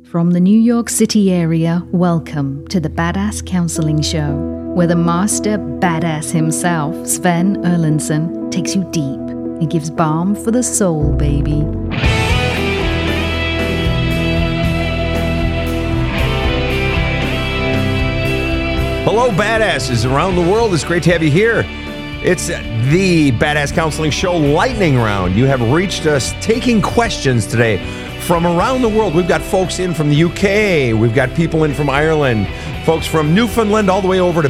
From the New York City area, welcome to the Badass Counseling Show, where the master badass himself, Sven Erlandson, takes you deep and gives balm for the soul, baby. Hello, badasses around the world. It's great to have you here. It's the Badass Counseling Show Lightning Round. You have reached us taking questions today from around the world. We've got folks in from the UK. We've got people in from Ireland, folks from Newfoundland all the way over to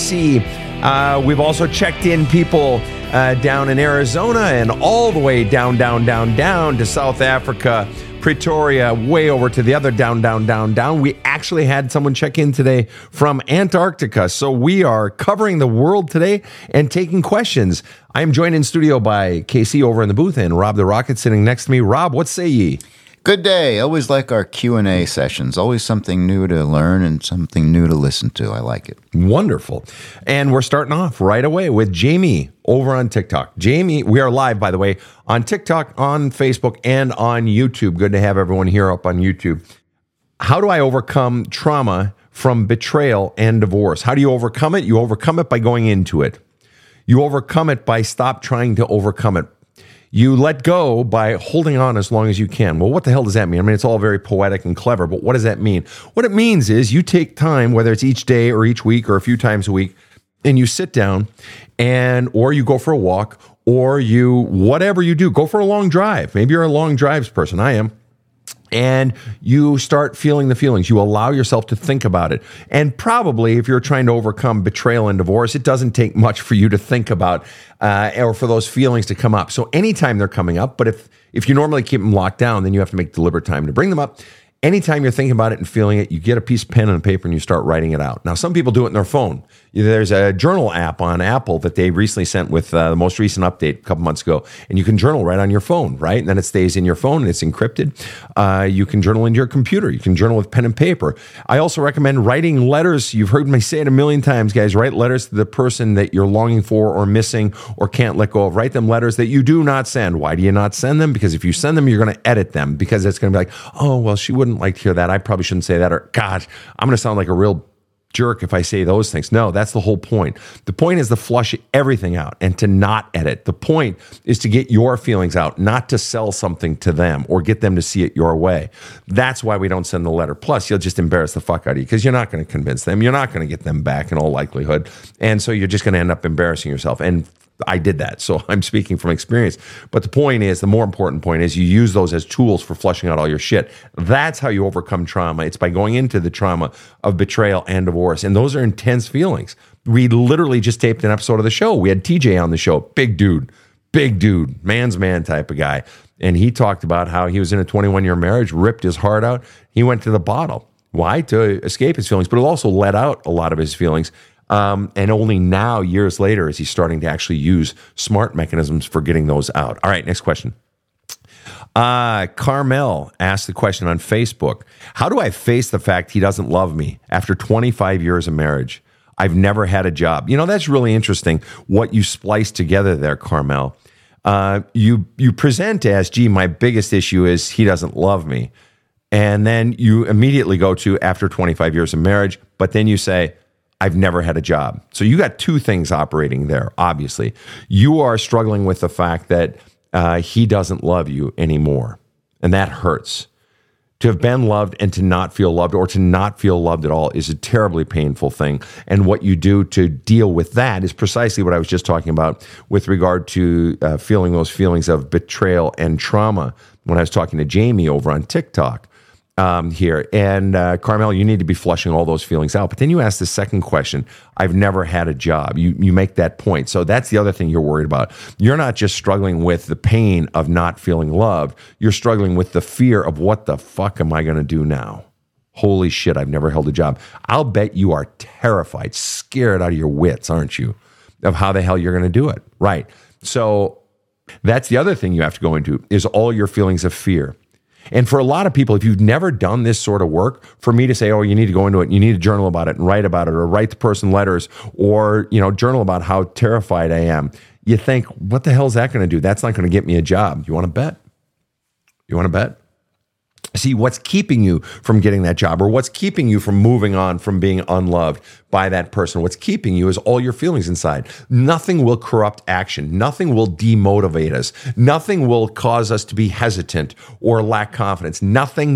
BC. We've also checked in people down in Arizona and all the way down to South Africa, Pretoria, way over to the other down. We actually had someone check in today from Antarctica. So we are covering the world today and taking questions. I am joined in studio by Casey over in the booth and Rob the Rocket sitting next to me. Rob, what say ye? Good day. Always like our Q&A sessions. Always something new to learn and something new to listen to. I like it. Wonderful. And we're starting off right away with Jamie over on TikTok. Jamie, we are live, by the way, on TikTok, on Facebook, and on YouTube. Good to have everyone here up on YouTube. How do I overcome trauma from betrayal and divorce? How do you overcome it? You overcome it by going into it. You overcome it by stop trying to overcome it. You let go by holding on as long as you can. Well, what the hell does that mean? I mean, it's all very poetic and clever, but what does that mean? What it means is you take time, whether it's each day or each week or a few times a week, and you sit down or you go for a walk or whatever you do, go for a long drive. Maybe you're a long drives person. I am. And you start feeling the feelings. You allow yourself to think about it. And probably if you're trying to overcome betrayal and divorce, it doesn't take much for you to think about or for those feelings to come up. So anytime they're coming up, but if you normally keep them locked down, then you have to make deliberate time to bring them up. Anytime you're thinking about it and feeling it, you get a piece of pen and paper and you start writing it out. Now, some people do it in their phone. There's a journal app on Apple that they recently sent with the most recent update a couple months ago, and you can journal right on your phone, right? And then it stays in your phone and it's encrypted. You can journal into your computer. You can journal with pen and paper. I also recommend writing letters. You've heard me say it a million times, guys. Write letters to the person that you're longing for or missing or can't let go of. Write them letters that you do not send. Why do you not send them? Because if you send them, you're going to edit them because it's going to be like, oh, well, she wouldn't like to hear that. I probably shouldn't say that. Or, God, I'm going to sound like a real jerk if I say those things. No, that's the whole point. The point is to flush everything out and to not edit. The point is to get your feelings out, not to sell something to them or get them to see it your way. That's why we don't send the letter. Plus, you'll just embarrass the fuck out of you because you're not going to convince them. You're not going to get them back in all likelihood. And so you're just going to end up embarrassing yourself. And I did that, so I'm speaking from experience. But the point is, the more important point is you use those as tools for flushing out all your shit. That's how you overcome trauma. It's by going into the trauma of betrayal and divorce. And those are intense feelings. We literally just taped an episode of the show. We had TJ on the show, big dude, man's man type of guy. And he talked about how he was in a 21-year marriage, ripped his heart out. He went to the bottle. Why? To escape his feelings, but it also let out a lot of his feelings. And only now, years later, is he starting to actually use smart mechanisms for getting those out. All right, next question. Carmel asked the question on Facebook. How do I face the fact he doesn't love me after 25 years of marriage? I've never had a job. You know, that's really interesting what you spliced together there, Carmel. You present as, gee, my biggest issue is he doesn't love me. And then you immediately go to after 25 years of marriage, but then you say, I've never had a job. So you got two things operating there, obviously. You are struggling with the fact that he doesn't love you anymore, and that hurts. To have been loved and to not feel loved or to not feel loved at all is a terribly painful thing. And what you do to deal with that is precisely what I was just talking about with regard to feeling those feelings of betrayal and trauma when I was talking to Jamie over on TikTok. Here. And Carmel, you need to be flushing all those feelings out. But then you ask the second question, I've never had a job. You make that point. So that's the other thing you're worried about. You're not just struggling with the pain of not feeling loved. You're struggling with the fear of what the fuck am I going to do now? Holy shit, I've never held a job. I'll bet you are terrified, scared out of your wits, aren't you, of how the hell you're going to do it. Right. So that's the other thing you have to go into is all your feelings of fear. And for a lot of people, if you've never done this sort of work, for me to say, oh, you need to go into it, and you need to journal about it and write about it or write the person letters or, journal about how terrified I am, you think, what the hell is that going to do? That's not going to get me a job. You want to bet? See, what's keeping you from getting that job, or what's keeping you from moving on from being unloved by that person? What's keeping you is all your feelings inside. Nothing will corrupt action. Nothing will demotivate us. Nothing will cause us to be hesitant or lack confidence. Nothing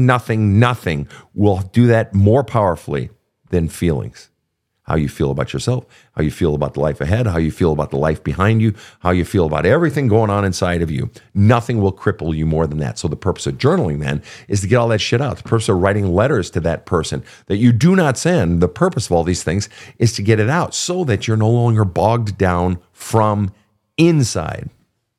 will do that more powerfully than feelings. How you feel about yourself, how you feel about the life ahead, how you feel about the life behind you, how you feel about everything going on inside of you. Nothing will cripple you more than that. So the purpose of journaling then is to get all that shit out. The purpose of writing letters to that person that you do not send, the purpose of all these things is to get it out so that you're no longer bogged down from inside.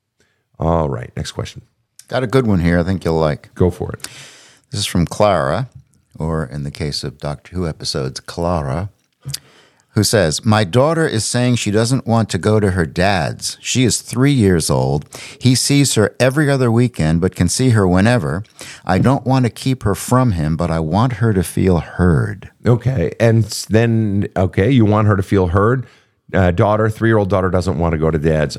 All right, next question. Got a good one here I think you'll like. Go for it. This is from Clara, or in the case of Doctor Who episodes, Clara, who says, my daughter is saying she doesn't want to go to her dad's. She is 3 years old. He sees her every other weekend, but can see her whenever. I don't want to keep her from him, but I want her to feel heard. Okay. And then, you want her to feel heard. Daughter, 3-year-old daughter doesn't want to go to dad's.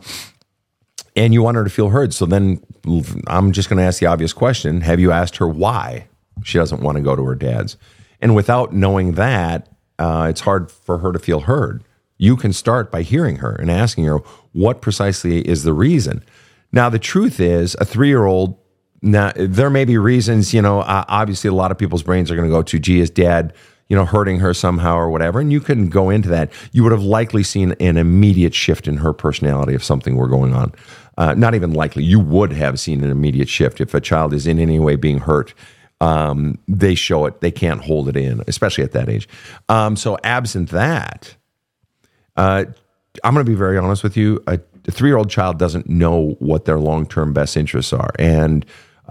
And you want her to feel heard. So then I'm just going to ask the obvious question. Have you asked her why she doesn't want to go to her dad's? And without knowing that, it's hard for her to feel heard. You can start by hearing her and asking her what precisely is the reason. Now, the truth is, a 3-year-old, now there may be reasons, obviously a lot of people's brains are going to go to, gee, is dad, hurting her somehow or whatever. And you can go into that. You would have likely seen an immediate shift in her personality if something were going on. Not even likely. You would have seen an immediate shift if a child is in any way being hurt. They show it. They can't hold it in, especially at that age. So absent that, I'm going to be very honest with you. A 3-year-old child doesn't know what their long-term best interests are. And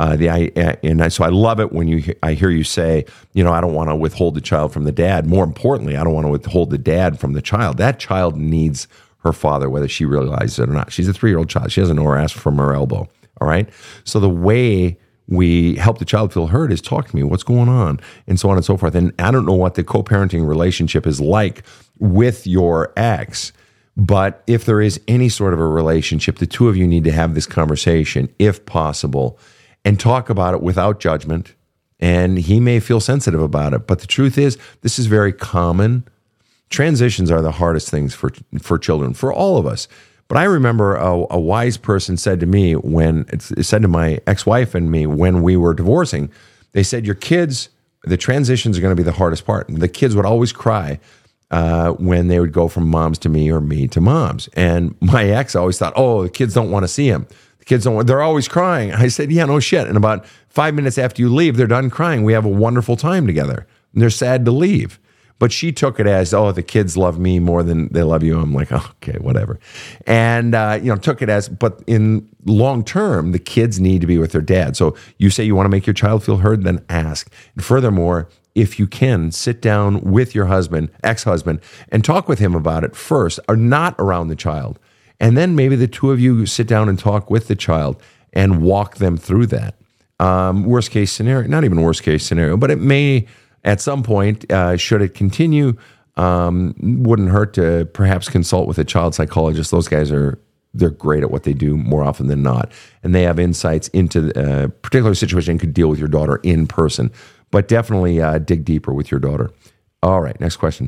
so I love it when I hear you say, I don't want to withhold the child from the dad. More importantly, I don't want to withhold the dad from the child. That child needs her father, whether she realizes it or not. She's a 3-year-old child. She doesn't know her ass from her elbow. All right. So the way we help the child feel heard is talk to me, what's going on, and so on and so forth. And I don't know what the co-parenting relationship is like with your ex, but if there is any sort of a relationship, the two of you need to have this conversation, if possible, and talk about it without judgment. And he may feel sensitive about it, but the truth is, this is very common. Transitions are the hardest things for children, for all of us. But I remember a wise person said to me it said to my ex-wife and me when we were divorcing, they said, your kids, the transitions are going to be the hardest part. And the kids would always cry when they would go from moms to me or me to moms. And my ex always thought, the kids don't want to see him. The kids they're always crying. I said, yeah, no shit. And about 5 minutes after you leave, they're done crying. We have a wonderful time together. And they're sad to leave. But she took it as, the kids love me more than they love you. I'm like, okay, whatever. And, took it as, but in long term, the kids need to be with their dad. So you say you want to make your child feel heard, then ask. And furthermore, if you can, sit down with your ex-husband, and talk with him about it first, or not around the child. And then maybe the two of you sit down and talk with the child and walk them through that. Worst case scenario, not even worst case scenario, but it may, at some point, should it continue, wouldn't hurt to perhaps consult with a child psychologist. Those guys they're great at what they do more often than not. And they have insights into a particular situation and could deal with your daughter in person. But definitely dig deeper with your daughter. All right, next question.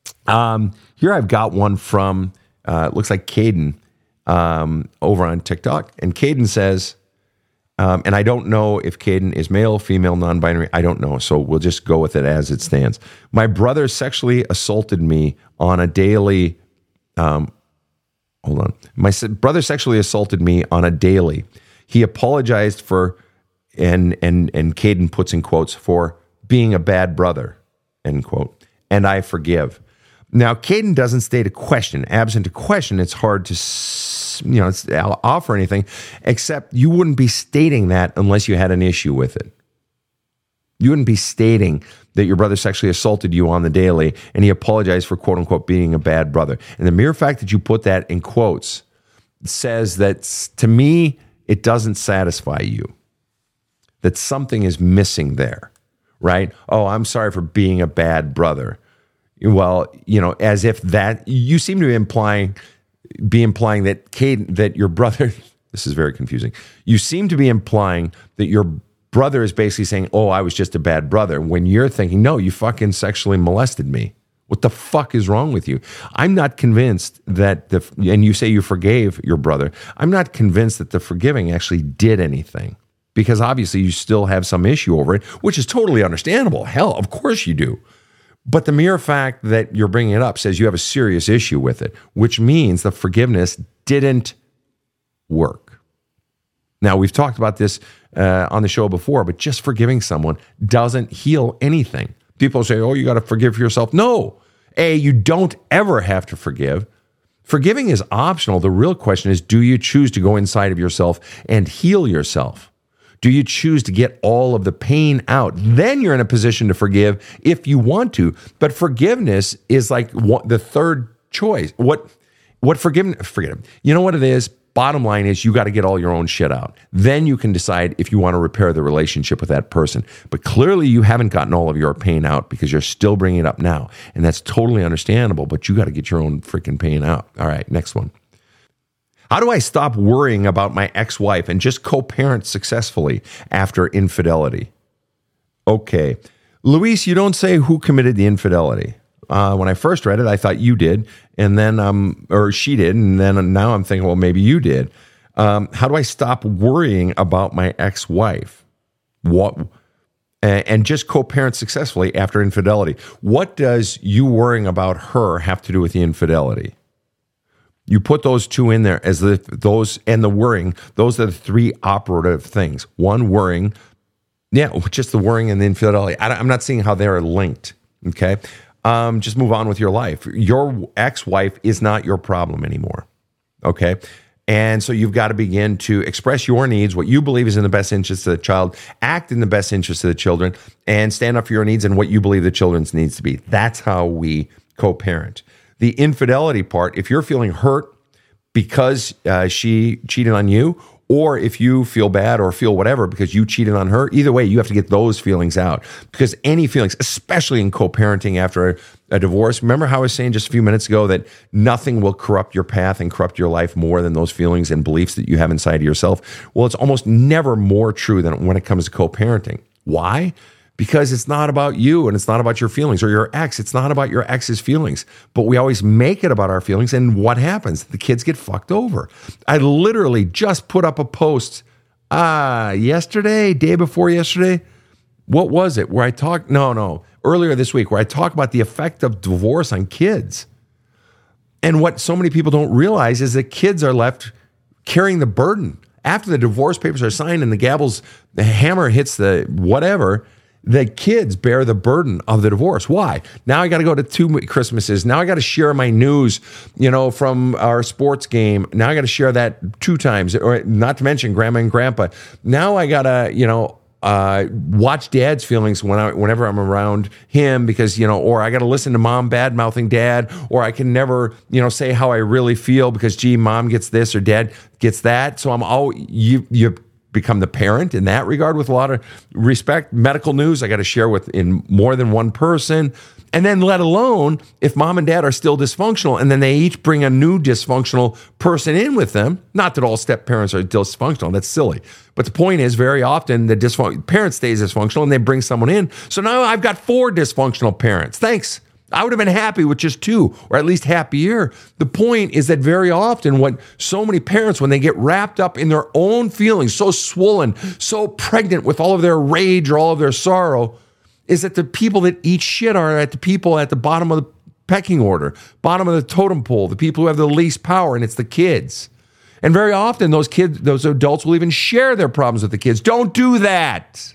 Here I've got one from, it looks like Caden over on TikTok. And Caden says, and I don't know if Caden is male, female, non-binary. I don't know. So we'll just go with it as it stands. My brother sexually assaulted me on a daily. My brother sexually assaulted me on a daily. He apologized for, and Caden puts in quotes, for being a bad brother, end quote. And I forgive. Now, Caden doesn't state a question. Absent a question, it's hard to offer anything, except you wouldn't be stating that unless you had an issue with it. You wouldn't be stating that your brother sexually assaulted you on the daily and he apologized for, quote unquote, being a bad brother. And the mere fact that you put that in quotes says that, to me, it doesn't satisfy you, that something is missing there, right? Oh, I'm sorry for being a bad brother. Well, as if that, you seem to be implying that your brother, this is very confusing. You seem to be implying that your brother is basically saying, oh, I was just a bad brother. When you're thinking, no, you fucking sexually molested me. What the fuck is wrong with you? I'm not convinced that and you say you forgave your brother. I'm not convinced that the forgiving actually did anything, because obviously you still have some issue over it, which is totally understandable. Hell, of course you do. But the mere fact that you're bringing it up says you have a serious issue with it, which means the forgiveness didn't work. Now, we've talked about this on the show before, but just forgiving someone doesn't heal anything. People say, oh, you got to forgive yourself. No. You don't ever have to forgive. Forgiving is optional. The real question is, do you choose to go inside of yourself and heal yourself? Do you choose to get all of the pain out? Then you're in a position to forgive if you want to. But forgiveness is like the third choice. What forgiveness? Forget it. You know what it is? Bottom line is, you got to get all your own shit out. Then you can decide if you want to repair the relationship with that person. But clearly you haven't gotten all of your pain out because you're still bringing it up now. And that's totally understandable, but you got to get your own freaking pain out. All right, next one. How do I stop worrying about my ex-wife and just co-parent successfully after infidelity? Okay. Luis, you don't say who committed the infidelity. When I first read it, I thought you did, and then or she did, and then now I'm thinking, well, maybe you did. How do I stop worrying about my ex-wife? And just co-parent successfully after infidelity? What does you worrying about her have to do with the infidelity? You put those two in there as those and the worrying. Those are the three operative things. One, worrying. Yeah, just the worrying and the infidelity. I'm not seeing how they're linked. Okay. Just move on with your life. Your ex-wife is not your problem anymore. Okay. And so you've got to begin to express your needs, what you believe is in the best interest of the child, act in the best interest of the children, and stand up for your needs and what you believe the children's needs to be. That's how we co-parent. The infidelity part, if you're feeling hurt because she cheated on you, or if you feel bad or feel whatever because you cheated on her, either way, you have to get those feelings out. Because any feelings, especially in co-parenting after a divorce, remember how I was saying just a few minutes ago that nothing will corrupt your path and corrupt your life more than those feelings and beliefs that you have inside of yourself? Well, it's almost never more true than when it comes to co-parenting. Why? Because it's not about you and it's not about your feelings or your ex. It's not about your ex's feelings. But we always make it about our feelings. And what happens? The kids get fucked over. I literally just put up a post yesterday, day before yesterday. What was it? Where I talked, earlier this week, where I talk about the effect of divorce on kids. And what so many people don't realize is that kids are left carrying the burden. After the divorce papers are signed and the hammer hits the whatever, the kids bear the burden of the divorce. Why? Now I got to go to 2 Christmases. Now I got to share my news, from our sports game. Now I got to share that 2 times, or not to mention grandma and grandpa. Now I got to, watch dad's feelings whenever I'm around him because, or I got to listen to mom bad-mouthing dad, or I can never, say how I really feel because, gee, mom gets this or dad gets that. So you become the parent in that regard with a lot of respect. Medical news I got to share in more than one person. And then let alone if mom and dad are still dysfunctional and then they each bring a new dysfunctional person in with them. Not that all step parents are dysfunctional. That's silly. But the point is very often the parent stays dysfunctional and they bring someone in. So now I've got 4 dysfunctional parents. Thanks. I would have been happy with just 2, or at least happier. The point is that very often what so many parents, when they get wrapped up in their own feelings, so swollen, so pregnant with all of their rage or all of their sorrow, is that the people that eat shit are at the people at the bottom of the pecking order, bottom of the totem pole, the people who have the least power, and it's the kids. And very often those adults will even share their problems with the kids. Don't do that.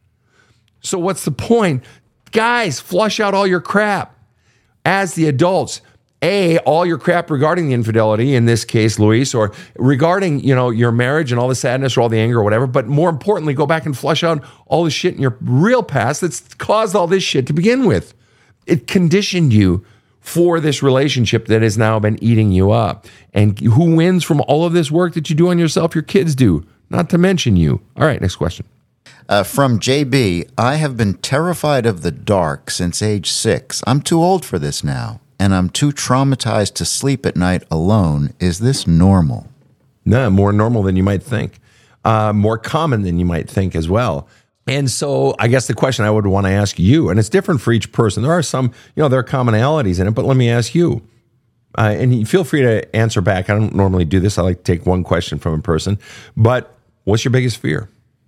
So what's the point? Guys, flush out all your crap. As the adults, all your crap regarding the infidelity, in this case, Luis, or regarding, your marriage and all the sadness or all the anger or whatever, but more importantly, go back and flush out all the shit in your real past that's caused all this shit to begin with. It conditioned you for this relationship that has now been eating you up. And who wins from all of this work that you do on yourself? Your kids do, not to mention you. All right, next question. From JB, I have been terrified of the dark since age 6. I'm too old for this now, and I'm too traumatized to sleep at night alone. Is this normal? No, more normal than you might think. More common than you might think as well. And so I guess the question I would want to ask you, and it's different for each person. There are some, there are commonalities in it, but let me ask you. And you feel free to answer back. I don't normally do this. I like to take one question from a person. But what's your biggest fear?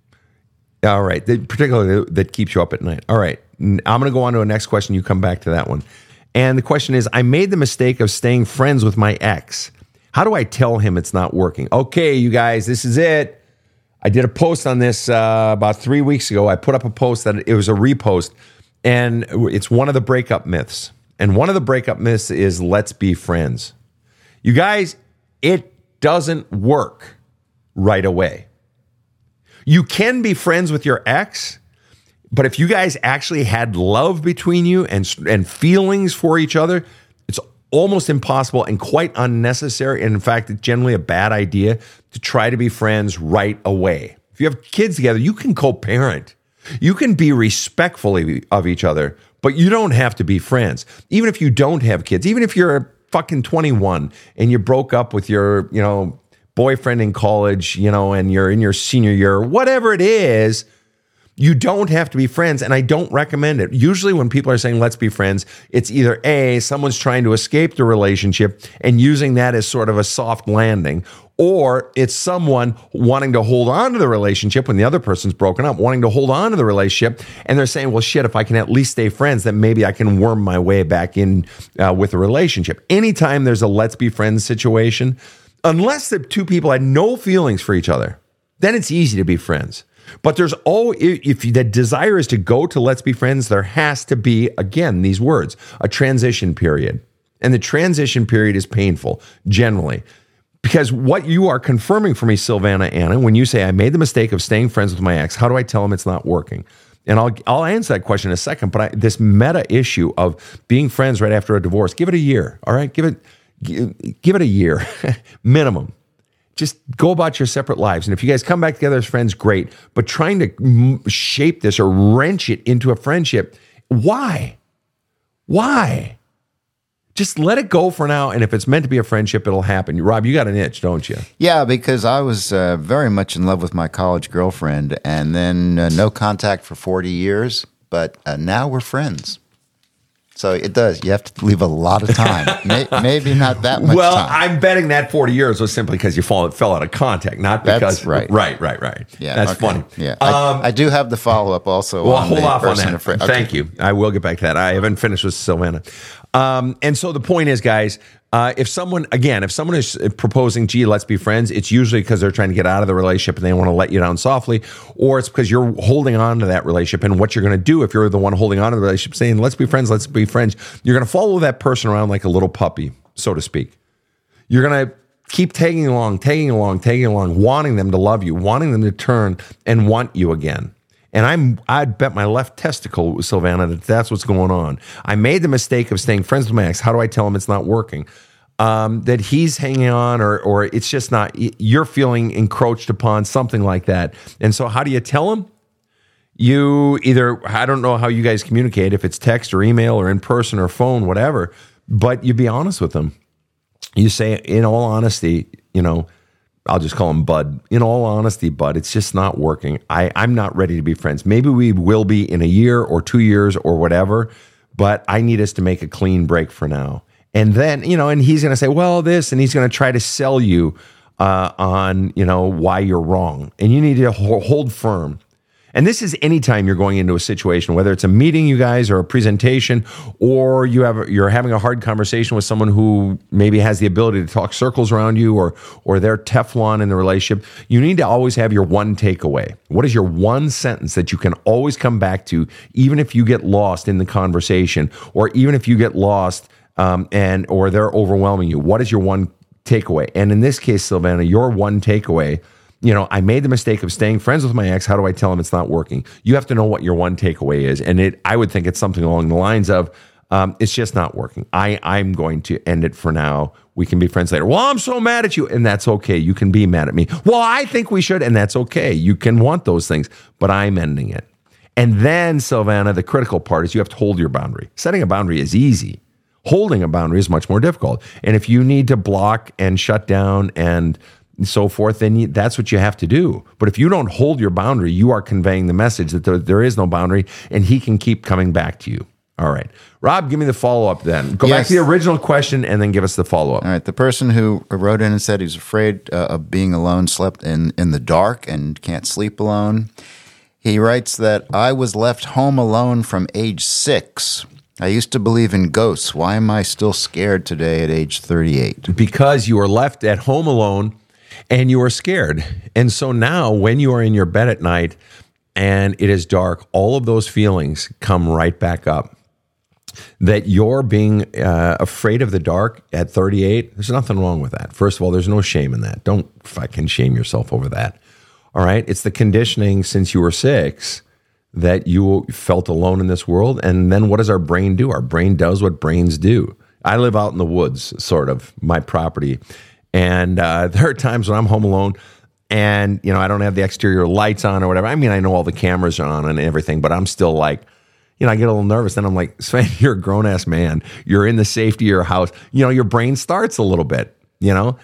All right. Particularly that keeps you up at night. All right. I'm going to go on to a next question. You come back to that one. And the question is, I made the mistake of staying friends with my ex. How do I tell him it's not working? Okay, you guys, this is it. I did a post on this about 3 weeks ago. I put up a post that it was a repost, and it's one of the breakup myths. And one of the breakup myths is let's be friends. You guys, it doesn't work right away. You can be friends with your ex, but if you guys actually had love between you and feelings for each other, it's almost impossible and quite unnecessary. And in fact, it's generally a bad idea to try to be friends right away. If you have kids together, you can co-parent. You can be respectful of each other, but you don't have to be friends. Even if you don't have kids, even if you're fucking 21 and you broke up with your, boyfriend in college, and you're in your senior year, whatever it is, you don't have to be friends, and I don't recommend it. Usually when people are saying, let's be friends, it's either A, someone's trying to escape the relationship and using that as sort of a soft landing, or it's someone wanting to hold on to the relationship when the other person's broken up, wanting to hold on to the relationship, and they're saying, well, shit, if I can at least stay friends, then maybe I can worm my way back in with a relationship. Anytime there's a let's be friends situation, unless the two people had no feelings for each other, then it's easy to be friends. But there's if the desire is to go to let's be friends, there has to be, again, these words, a transition period. And the transition period is painful, generally. Because what you are confirming for me, Silvana Anna, when you say, I made the mistake of staying friends with my ex, how do I tell him it's not working? And I'll answer that question in a second, but this meta issue of being friends right after a divorce, give it a year, all right? Give it a year, minimum. Just go about your separate lives. And if you guys come back together as friends, great. But trying to shape this or wrench it into a friendship, why? Why? Just let it go for now. And if it's meant to be a friendship, it'll happen. Rob, you got an itch, don't you? Yeah, because I was very much in love with my college girlfriend, and then no contact for 40 years. But now we're friends. So it does. You have to leave a lot of time. Maybe not that much time. Well, I'm betting that 40 years was simply because you fell out of contact, not because... That's right. Right. Yeah, that's funny. Yeah, I do have the follow-up also. Well, hold off on that. Okay. Thank you. I will get back to that. I haven't finished with Silvana. And so the point is, guys, if someone is proposing, gee, let's be friends, it's usually because they're trying to get out of the relationship and they want to let you down softly, or it's because you're holding on to that relationship. And what you're going to do if you're the one holding on to the relationship, saying, let's be friends, you're going to follow that person around like a little puppy, so to speak. You're going to keep tagging along, wanting them to love you, wanting them to turn and want you again. And I'd bet my left testicle, Silvana, that's what's going on. I made the mistake of staying friends with my ex. How do I tell him it's not working? That he's hanging on or it's just not, you're feeling encroached upon, something like that. And so how do you tell him? You either, I don't know how you guys communicate, if it's text or email or in person or phone, whatever, but you be honest with them. You say, in all honesty, I'll just call him Bud. In all honesty, Bud, it's just not working. I'm not ready to be friends. Maybe we will be in a year or 2 years or whatever, but I need us to make a clean break for now. And then, and he's going to say, well, this, and he's going to try to sell you on, why you're wrong. And you need to hold firm. And this is anytime you're going into a situation, whether it's a meeting, you guys, or a presentation, or you're having a hard conversation with someone who maybe has the ability to talk circles around you, or they're Teflon in the relationship. You need to always have your one takeaway. What is your one sentence that you can always come back to, even if you get lost in the conversation, or even if you get lost or they're overwhelming you? What is your one takeaway? And in this case, Silvana, your one takeaway, I made the mistake of staying friends with my ex. How do I tell him it's not working? You have to know what your one takeaway is. And I would think it's something along the lines of, it's just not working. I'm going to end it for now. We can be friends later. Well, I'm so mad at you. And that's okay. You can be mad at me. Well, I think we should. And that's okay. You can want those things, but I'm ending it. And then, Silvana, the critical part is you have to hold your boundary. Setting a boundary is easy. Holding a boundary is much more difficult. And if you need to block and shut down and and so forth, then that's what you have to do. But if you don't hold your boundary, you are conveying the message that there is no boundary, and he can keep coming back to you. All right. Rob, give me the follow-up then. Go back to the original question and then give us the follow-up. All right. The person who wrote in and said he's afraid of being alone, slept in the dark and can't sleep alone. He writes that I was left home alone from age 6. I used to believe in ghosts. Why am I still scared today at age 38? Because you were left at home alone and you were scared. And so now when you are in your bed at night and it is dark, all of those feelings come right back up. That you're being afraid of the dark at 38, there's nothing wrong with that. First of all, there's no shame in that. Don't fucking shame yourself over that. All right? It's the conditioning since you were 6 that you felt alone in this world. And then what does our brain do? Our brain does what brains do. I live out in the woods, sort of, my property. And there are times when I'm home alone and, I don't have the exterior lights on or whatever. I mean, I know all the cameras are on and everything, but I'm still like, I get a little nervous. Then I'm like, Sven, you're a grown-ass man. You're in the safety of your house. Your brain starts a little bit, So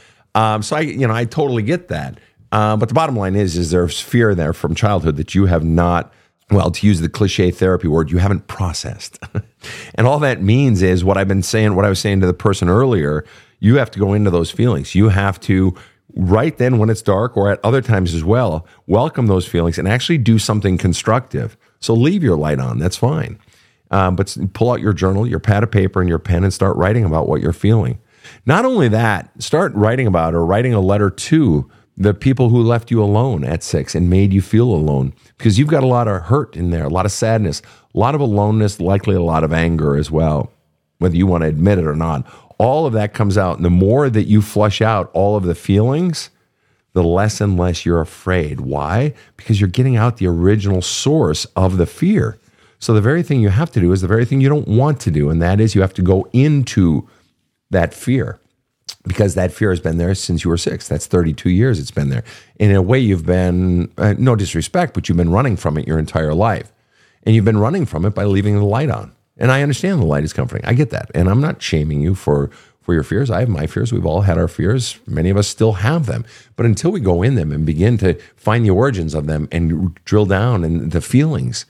I totally get that. But the bottom line is there's fear there from childhood that you have not, well, to use the cliche therapy word, you haven't processed. And all that means is what I was saying to the person earlier, you have to go into those feelings. You have to, right then when it's dark or at other times as well, welcome those feelings and actually do something constructive. So leave your light on. That's fine. But pull out your journal, your pad of paper, and your pen and start writing about what you're feeling. Not only that, start writing about or writing a letter to the people who left you alone at 6 and made you feel alone. Because you've got a lot of hurt in there, a lot of sadness, a lot of aloneness, likely a lot of anger as well, whether you want to admit it or not. All of that comes out. And the more that you flush out all of the feelings, the less and less you're afraid. Why? Because you're getting out the original source of the fear. So the very thing you have to do is the very thing you don't want to do, and that is you have to go into that fear because that fear has been there since you were 6. That's 32 years it's been there. In a way, you've been, no disrespect, but you've been running from it your entire life. And you've been running from it by leaving the light on. And I understand the light is comforting. I get that. And I'm not shaming you for your fears. I have my fears. We've all had our fears. Many of us still have them. But until we go in them and begin to find the origins of them and drill down in the feelings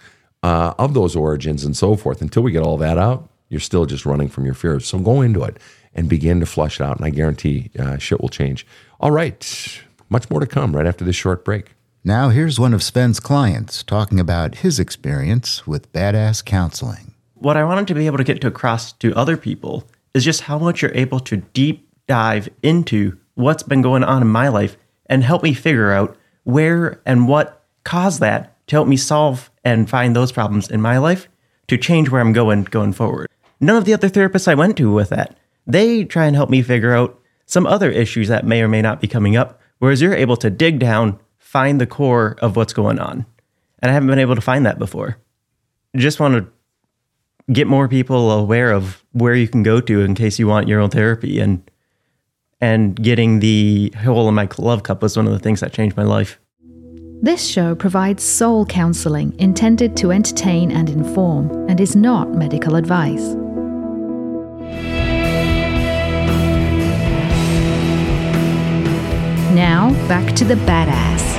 of those origins and so forth, until we get all that out, you're still just running from your fears. So go into it and begin to flush it out. And I guarantee shit will change. All right. Much more to come right after this short break. Now here's one of Sven's clients talking about his experience with Badass Counseling. What I wanted to be able to get across to other people is just how much you're able to deep dive into what's been going on in my life and help me figure out where and what caused that to help me solve and find those problems in my life to change where I'm going forward. None of the other therapists I went to with that, they try and help me figure out some other issues that may or may not be coming up, whereas you're able to dig down, find the core of what's going on. And I haven't been able to find that before. Just want to get more people aware of where you can go to in case you want your own therapy. And getting the hole in my love cup was one of the things that changed my life. This show provides soul counseling intended to entertain and inform and is not medical advice. Now, back to the badass.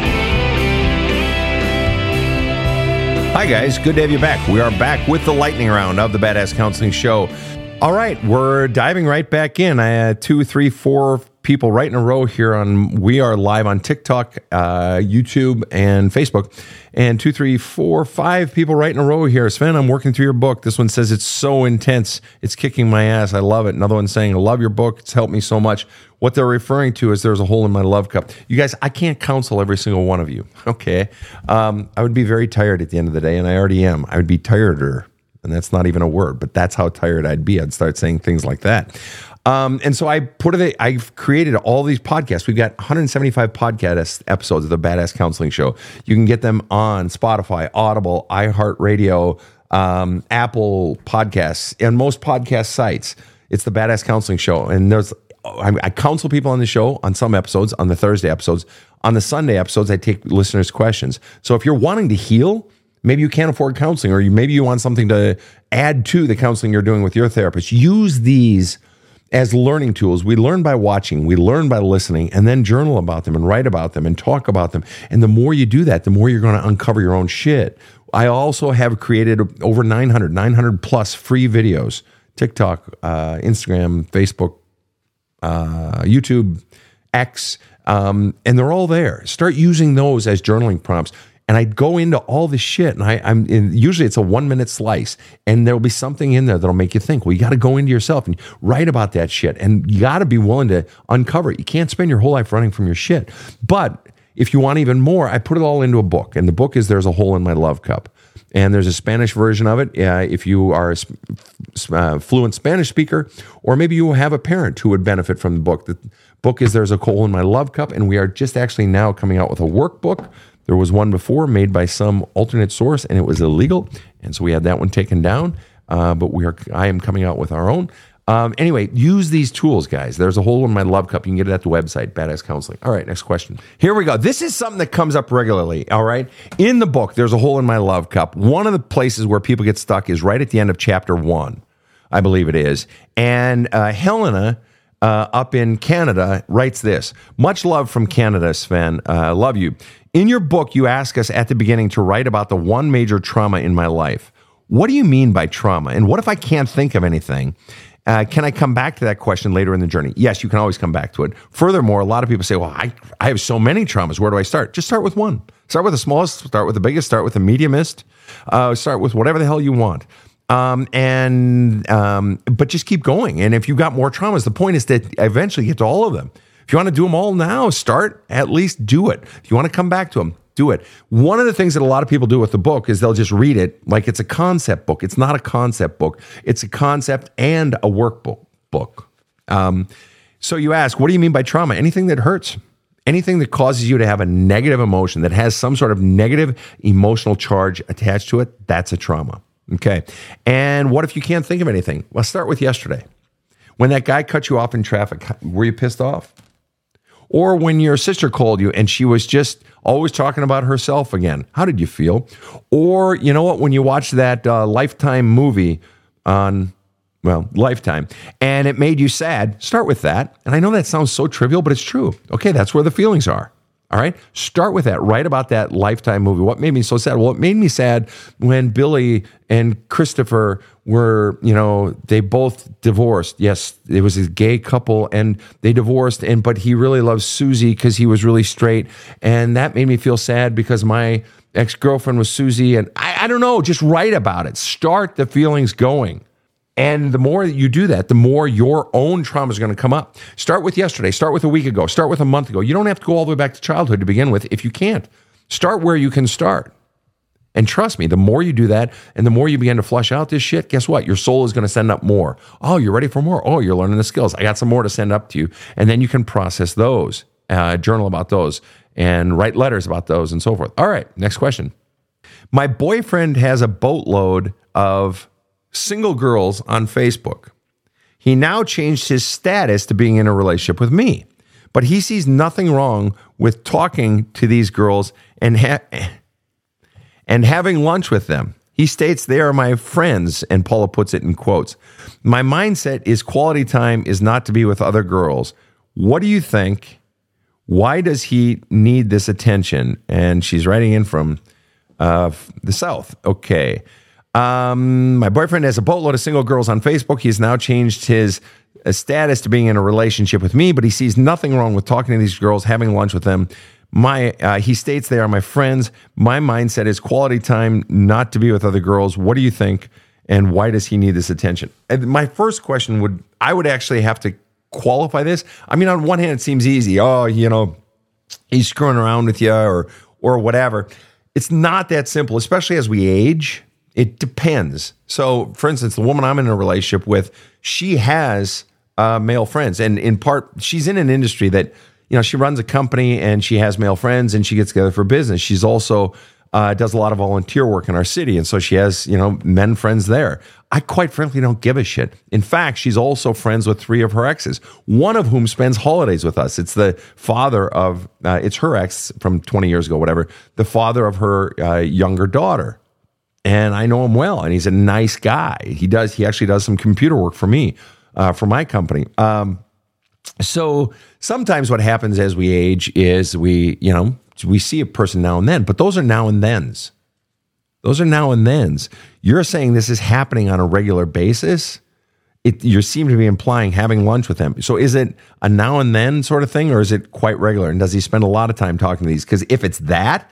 Hi, guys. Good to have you back. We are back with the lightning round of the Badass Counseling Show. All right. We're diving right back in. I had 2, 3, 4 people right in a row here we are live on TikTok, YouTube, and Facebook. And 2, 3, 4, 5 people right in a row here. Sven, I'm working through your book. This one says it's so intense. It's kicking my ass. I love it. Another one saying, I love your book. It's helped me so much. What they're referring to is there's a hole in my love cup. You guys, I can't counsel every single one of you. Okay. I would be very tired at the end of the day, and I already am. I would be tireder. And that's not even a word, but that's how tired I'd be. I'd start saying things like that. And so I've created all these podcasts. We've got 175 podcast episodes of the Badass Counseling Show. You can get them on Spotify, Audible, iHeartRadio, Apple Podcasts, and most podcast sites. It's the Badass Counseling Show. And I counsel people on the show on some episodes, on the Thursday episodes. On the Sunday episodes, I take listeners' questions. So if you're wanting to heal, maybe you can't afford counseling, or maybe you want something to add to the counseling you're doing with your therapist, use these as learning tools. We learn by watching, we learn by listening, and then journal about them and write about them and talk about them. And the more you do that, the more you're going to uncover your own shit. I also have created over 900 plus free videos, TikTok, Instagram, Facebook, YouTube, X, and they're all there. Start using those as journaling prompts. And I go into all this shit, and usually it's a 1 minute slice, and there'll be something in there that'll make you think. Well, you got to go into yourself and write about that shit, and you got to be willing to uncover it. You can't spend your whole life running from your shit. But if you want even more, I put it all into a book, and the book is There's a Hole in My Love Cup. And there's a Spanish version of it if you are a fluent Spanish speaker, or maybe you have a parent who would benefit from the book. The book is There's a Hole in My Love Cup, and we are just actually now coming out with a workbook. There was one before made by some alternate source, and it was illegal, and so we had that one taken down. But I am coming out with our own. Anyway, use these tools, guys. There's a Hole in My Love Cup. You can get it at the website, Badass Counseling. All right, next question. Here we go. This is something that comes up regularly, all right? In the book, There's a Hole in My Love Cup. One of the places where people get stuck is right at the end of chapter 1, I believe it is. And Helena, up in Canada, writes this. Much love from Canada, Sven. Love you. In your book, you ask us at the beginning to write about the one major trauma in my life. What do you mean by trauma? And what if I can't think of anything? Can I come back to that question later in the journey? Yes, you can always come back to it. Furthermore, a lot of people say, well, I have so many traumas. Where do I start? Just start with one. Start with the smallest, start with the biggest, start with the mediumist, start with whatever the hell you want. But just keep going. And if you've got more traumas, the point is that eventually get to all of them. If you want to do them all now, at least do it. If you want to come back to them, do it. One of the things that a lot of people do with the book is they'll just read it like it's a concept book. It's not a concept book. It's a concept and a workbook book. So you ask, what do you mean by trauma? Anything that hurts. Anything that causes you to have a negative emotion, that has some sort of negative emotional charge attached to it, that's a trauma. Okay. And what if you can't think of anything? Well, start with yesterday. When that guy cut you off in traffic, were you pissed off? Or when your sister called you and she was just always talking about herself again, how did you feel? Or, you know what, when you watched that Lifetime movie on, Lifetime, and it made you sad, start with that. And I know that sounds so trivial, but it's true. Okay, that's where the feelings are. All right, start with that. Write about that Lifetime movie. What made me so sad? Well, it made me sad when Billy and Christopher were, they both divorced. Yes, it was a gay couple and they divorced. But he really loves Susie because he was really straight. And that made me feel sad because my ex-girlfriend was Susie. And I don't know, just write about it. Start the feelings going. And the more that you do that, the more your own trauma is going to come up. Start with yesterday. Start with a week ago. Start with a month ago. You don't have to go all the way back to childhood to begin with if you can't. Start where you can start. And trust me, the more you do that and the more you begin to flush out this shit, guess what? Your soul is going to send up more. Oh, you're ready for more? Oh, you're learning the skills. I got some more to send up to you. And then you can process those, journal about those, and write letters about those and so forth. All right, next question. My boyfriend has a boatload of single girls on Facebook. He now changed his status to being in a relationship with me, but he sees nothing wrong with talking to these girls and having lunch with them. He states they are my friends, and Paula puts it in quotes. My mindset is quality time is not to be with other girls. What do you think? Why does he need this attention? And she's writing in from the South. Okay. My boyfriend has a boatload of single girls on Facebook. He's now changed his status to being in a relationship with me, but he sees nothing wrong with talking to these girls, having lunch with them. He states they are my friends. My mindset is quality time, not to be with other girls. What do you think? And why does he need this attention? And my first question I would actually have to qualify this. I mean, on one hand, it seems easy. Oh, he's screwing around with you or whatever. It's not that simple, especially as we age. It depends. So, for instance, the woman I'm in a relationship with, she has male friends. And in part, she's in an industry that, she runs a company and she has male friends and she gets together for business. She's also does a lot of volunteer work in our city. And so she has, men friends there. I quite frankly don't give a shit. In fact, she's also friends with 3 of her exes, one of whom spends holidays with us. It's the father of, it's her ex from 20 years ago, whatever, the father of her younger daughter. And I know him well, and he's a nice guy. He actually does some computer work for me. for my company. So sometimes what happens as we age is we see a person now and then, but those are now and thens. Those are now and thens. You're saying this is happening on a regular basis. You seem to be implying having lunch with him. So is it a now and then sort of thing, or is it quite regular? And does he spend a lot of time talking to these? Because if it's that,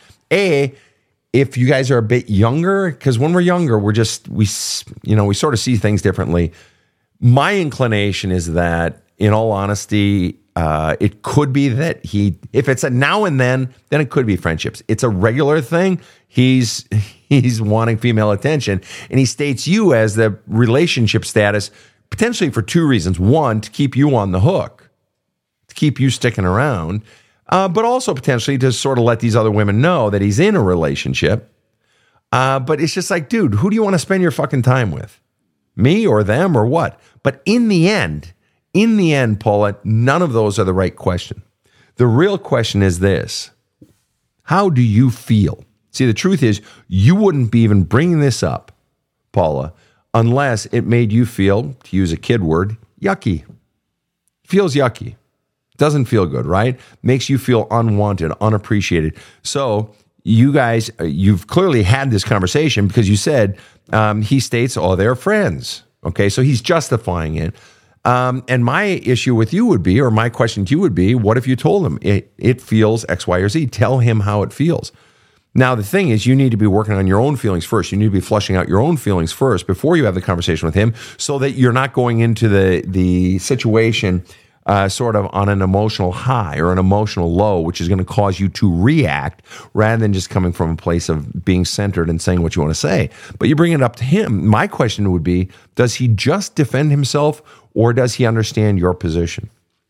if you guys are a bit younger, because when we're younger, we sort of see things differently. My inclination is that, in all honesty, it could be that if it's a now and then it could be friendships. It's a regular thing. He's wanting female attention, and he states you as the relationship status potentially for two reasons. One, to keep you on the hook, to keep you sticking around, but also potentially to sort of let these other women know that he's in a relationship. But it's just like, dude, who do you want to spend your fucking time with? Me or them or what? But in the end, Paula, none of those are the right question. The real question is this: how do you feel? See, the truth is, you wouldn't be even bringing this up, Paula, unless it made you feel, to use a kid word, yucky. Feels yucky. Doesn't feel good, right? Makes you feel unwanted, unappreciated. So you guys, you've clearly had this conversation because you said, he states, they're friends. Okay, so he's justifying it. And my issue with you would be, or my question to you would be, what if you told him it feels X, Y, or Z? Tell him how it feels. Now, the thing is, you need to be working on your own feelings first. You need to be flushing out your own feelings first before you have the conversation with him, so that you're not going into the situation sort of on an emotional high or an emotional low, which is going to cause you to react rather than just coming from a place of being centered and saying what you want to say. But you bring it up to him. My question would be, does he just defend himself, or does he understand your position?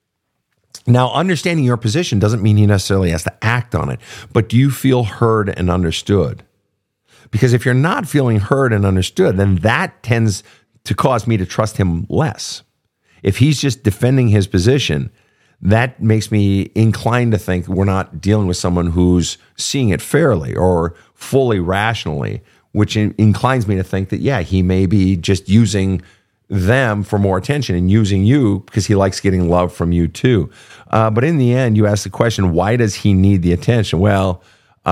Now, understanding your position doesn't mean he necessarily has to act on it, but do you feel heard and understood? Because if you're not feeling heard and understood, then that tends to cause me to trust him less. If he's just defending his position, that makes me inclined to think we're not dealing with someone who's seeing it fairly or fully rationally, which inclines me to think that, yeah, he may be just using them for more attention and using you because he likes getting love from you too. But in the end, you ask the question, why does he need the attention? Well,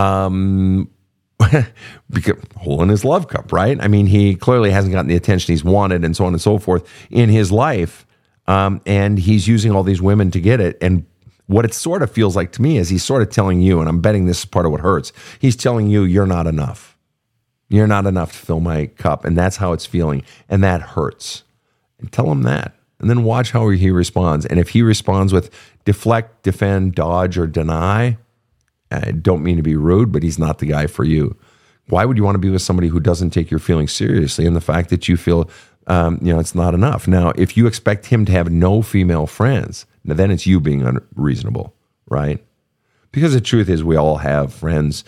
because hole in his love cup, right? I mean, he clearly hasn't gotten the attention he's wanted and so on and so forth in his life. And he's using all these women to get it. And what it sort of feels like to me is he's sort of telling you, and I'm betting this is part of what hurts, he's telling you, you're not enough. You're not enough to fill my cup. And that's how it's feeling. And that hurts. And tell him that. And then watch how he responds. And if he responds with deflect, defend, dodge, or deny, I don't mean to be rude, but he's not the guy for you. Why would you want to be with somebody who doesn't take your feelings seriously and the fact that you feel it's not enough? Now, if you expect him to have no female friends, now then it's you being unreasonable, right? Because the truth is we all have friends,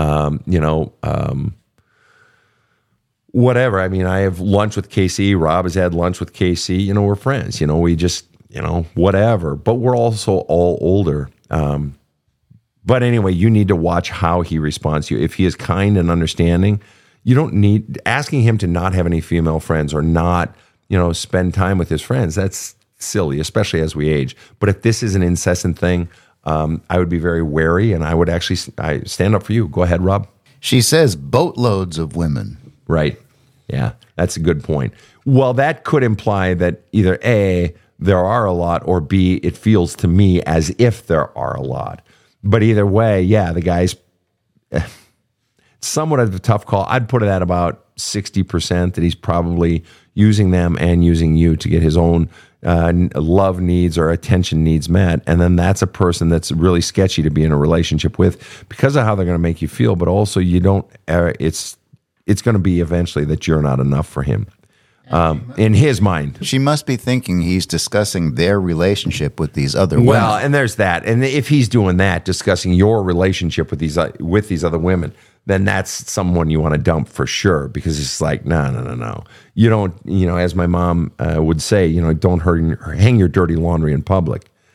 whatever. I mean, I have lunch with KC. Rob has had lunch with KC. We're friends. We just, whatever. But we're also all older. But anyway, you need to watch how he responds to you. If he is kind and understanding, you don't need asking him to not have any female friends or not, spend time with his friends. That's silly, especially as we age. But if this is an incessant thing, I would be very wary, and I would actually stand up for you. Go ahead, Rob. She says boatloads of women. Right. Yeah, that's a good point. Well, that could imply that either A, there are a lot, or B, it feels to me as if there are a lot. But either way, yeah, the guy's somewhat of a tough call. I'd put it at about 60% that he's probably using them and using you to get his own love needs or attention needs met. And then that's a person that's really sketchy to be in a relationship with because of how they're going to make you feel. But also you don't, it's going to be eventually that you're not enough for him. In his mind. She must be thinking he's discussing their relationship with these other women. Well, and there's that. And if he's doing that, discussing your relationship with these other women, then that's someone you want to dump for sure, because it's like, no. You don't, as my mom would say, don't hang your dirty laundry in public.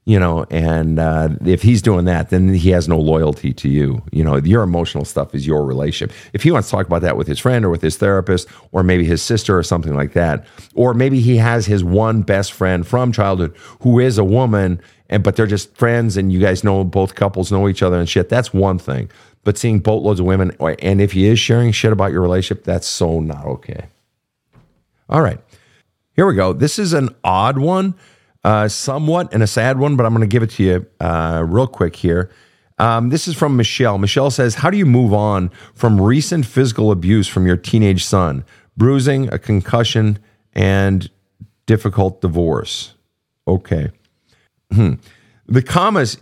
and if he's doing that, then he has no loyalty to you. Your emotional stuff is your relationship. If he wants to talk about that with his friend or with his therapist or maybe his sister or something like that, or maybe he has his one best friend from childhood who is a woman, but they're just friends and you guys know, both couples know each other and shit, that's one thing. But seeing boatloads of women, and if he is sharing shit about your relationship, that's so not okay. All right, here we go. This is an odd one. Somewhat and a sad one, but I'm going to give it to you real quick here. This is from Michelle. Michelle says, how do you move on from recent physical abuse from your teenage son? Bruising, a concussion, and difficult divorce. Okay. The commas,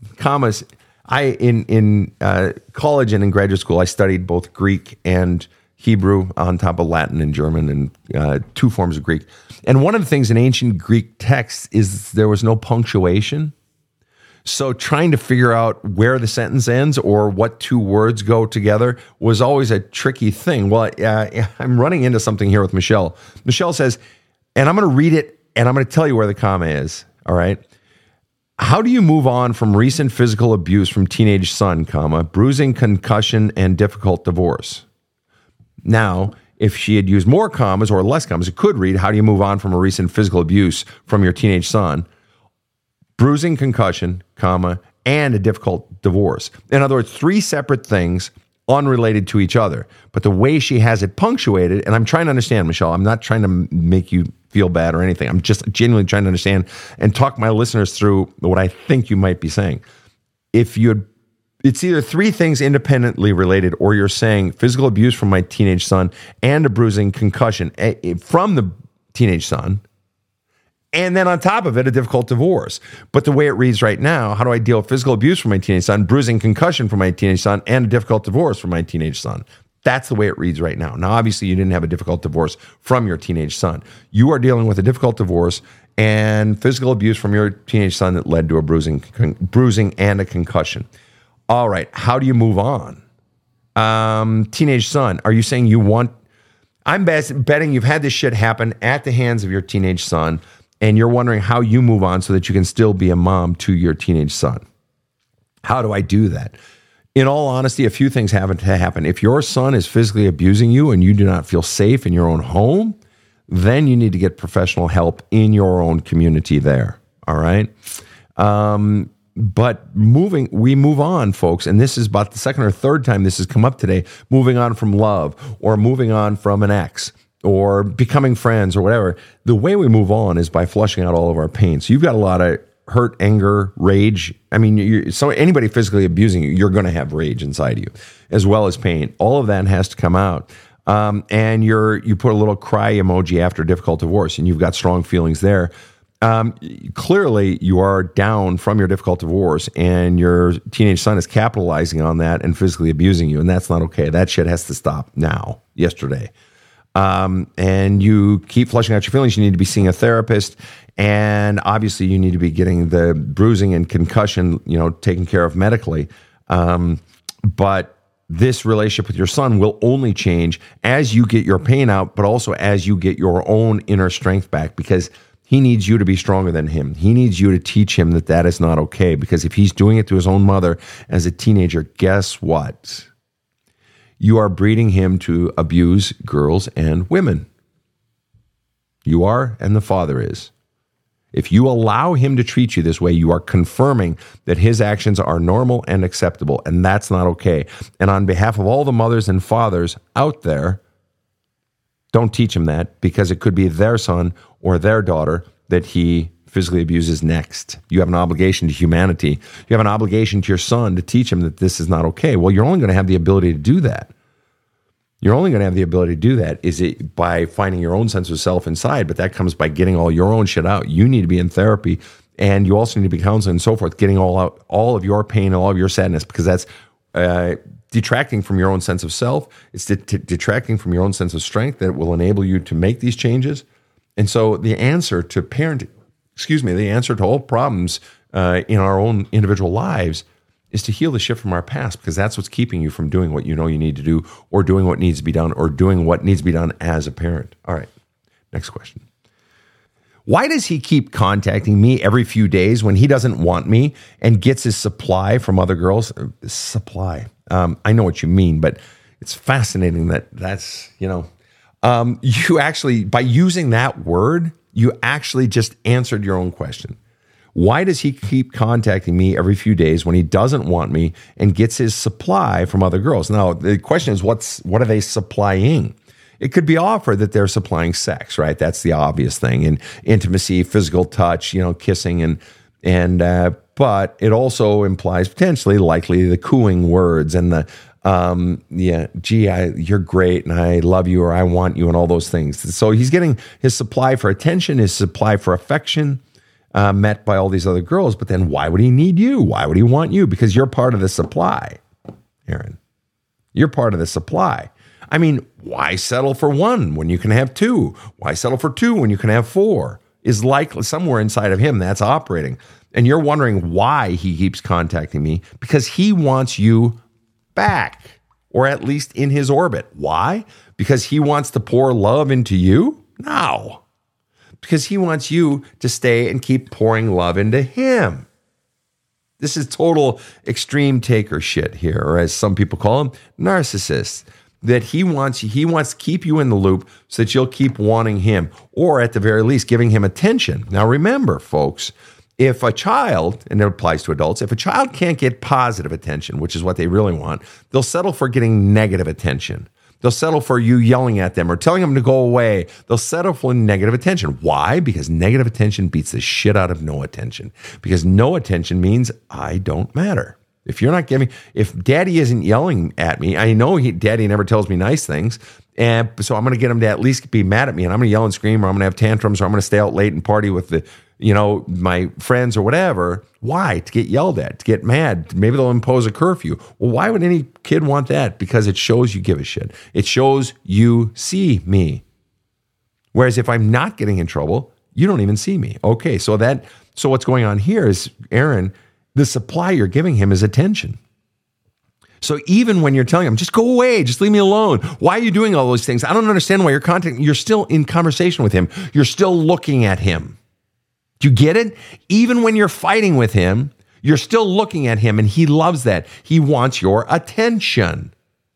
in college and in graduate school, I studied both Greek and Hebrew on top of Latin and German and two forms of Greek. And one of the things in ancient Greek texts is there was no punctuation. So trying to figure out where the sentence ends or what two words go together was always a tricky thing. Well, I'm running into something here with Michelle. Michelle says, and I'm going to read it and I'm going to tell you where the comma is. All right. How do you move on from recent physical abuse from teenage son, bruising, concussion, and difficult divorce? Now, if she had used more commas or less commas, it could read, how do you move on from a recent physical abuse from your teenage son? Bruising, concussion, and a difficult divorce. In other words, three separate things unrelated to each other. But the way she has it punctuated, and I'm trying to understand, Michelle, I'm not trying to make you feel bad or anything. I'm just genuinely trying to understand and talk my listeners through what I think you might be saying. It's either three things independently related, or you're saying physical abuse from my teenage son and a bruising, concussion from the teenage son, and then on top of it, a difficult divorce. But the way it reads right now, how do I deal with physical abuse from my teenage son, bruising, concussion from my teenage son, and a difficult divorce from my teenage son? That's the way it reads right now. Now, obviously, you didn't have a difficult divorce from your teenage son. You are dealing with a difficult divorce and physical abuse from your teenage son that led to a bruising and a concussion. All right, how do you move on? Teenage son, are you saying you want... I'm betting you've had this shit happen at the hands of your teenage son, and you're wondering how you move on so that you can still be a mom to your teenage son. How do I do that? In all honesty, a few things have to happen. If your son is physically abusing you and you do not feel safe in your own home, then you need to get professional help in your own community there, all right? But we move on, folks, and this is about the second or third time this has come up today, moving on from love or moving on from an ex or becoming friends or whatever. The way we move on is by flushing out all of our pain. So you've got a lot of hurt, anger, rage. I mean, so anybody physically abusing you, you're going to have rage inside you, as well as pain. All of that has to come out. And you put a little cry emoji after difficult divorce, and you've got strong feelings there. Clearly, you are down from your difficult divorce, and your teenage son is capitalizing on that and physically abusing you, and that's not okay. That shit has to stop now, yesterday. And you keep flushing out your feelings. You need to be seeing a therapist, and obviously, you need to be getting the bruising and concussion, taken care of medically. But this relationship with your son will only change as you get your pain out, but also as you get your own inner strength back, because he needs you to be stronger than him. He needs you to teach him that is not okay, because if he's doing it to his own mother as a teenager, guess what? You are breeding him to abuse girls and women. You are, and the father is. If you allow him to treat you this way, you are confirming that his actions are normal and acceptable, and that's not okay. And on behalf of all the mothers and fathers out there, don't teach him that, because it could be their son or their daughter that he physically abuses next. You have an obligation to humanity. You have an obligation to your son to teach him that this is not okay. Well, you're only going to have the ability to do that. You're only going to have the ability to do that is it by finding your own sense of self inside, but that comes by getting all your own shit out. You need to be in therapy, and you also need to be counseling and so forth, getting all out, all of your pain and all of your sadness, because that's detracting from your own sense of self. It's detracting from your own sense of strength that will enable you to make these changes. And so the answer to parenting, the answer to all problems in our own individual lives is to heal the shit from our past, because that's what's keeping you from doing what you know you need to do, or doing what needs to be done, or doing what needs to be done as a parent. All right, next question. Why does he keep contacting me every few days when he doesn't want me and gets his supply from other girls? Supply. I know what you mean, but it's fascinating that's, you actually, by using that word, you actually just answered your own question. Why does he keep contacting me every few days when he doesn't want me and gets his supply from other girls? Now, the question is, what are they supplying? It could be offered that they're supplying sex, right? That's the obvious thing, and intimacy, physical touch, kissing, but it also implies potentially, likely, the cooing words and the you're great and I love you or I want you and all those things. So he's getting his supply for attention, his supply for affection, met by all these other girls. But then why would he need you? Why would he want you? Because you're part of the supply, Aaron. You're part of the supply. I mean, why settle for one when you can have two? Why settle for two when you can have four? Is likely somewhere inside of him that's operating. And you're wondering why he keeps contacting me, because he wants you back, or at least in his orbit. Why? Because he wants to pour love into you? No. Because he wants you to stay and keep pouring love into him. This is total extreme taker shit here, or as some people call them, narcissists. That he wants to keep you in the loop so that you'll keep wanting him, or at the very least giving him attention. Now remember, folks, if a child, and it applies to adults, if a child can't get positive attention, which is what they really want, they'll settle for getting negative attention. They'll settle for you yelling at them or telling them to go away. They'll settle for negative attention. Why? Because negative attention beats the shit out of no attention. Because no attention means I don't matter. If daddy isn't yelling at me, I know daddy never tells me nice things. And so I'm going to get him to at least be mad at me, and I'm going to yell and scream, or I'm going to have tantrums, or I'm going to stay out late and party with my friends or whatever. Why? To get yelled at, to get mad. Maybe they'll impose a curfew. Well, why would any kid want that? Because it shows you give a shit. It shows you see me. Whereas if I'm not getting in trouble, you don't even see me. Okay, so what's going on here is, Aaron, the supply you're giving him is attention. So even when you're telling him, just go away, just leave me alone. Why are you doing all those things? I don't understand why you're still in conversation with him. You're still looking at him. Do you get it? Even when you're fighting with him, you're still looking at him, and he loves that. He wants your attention.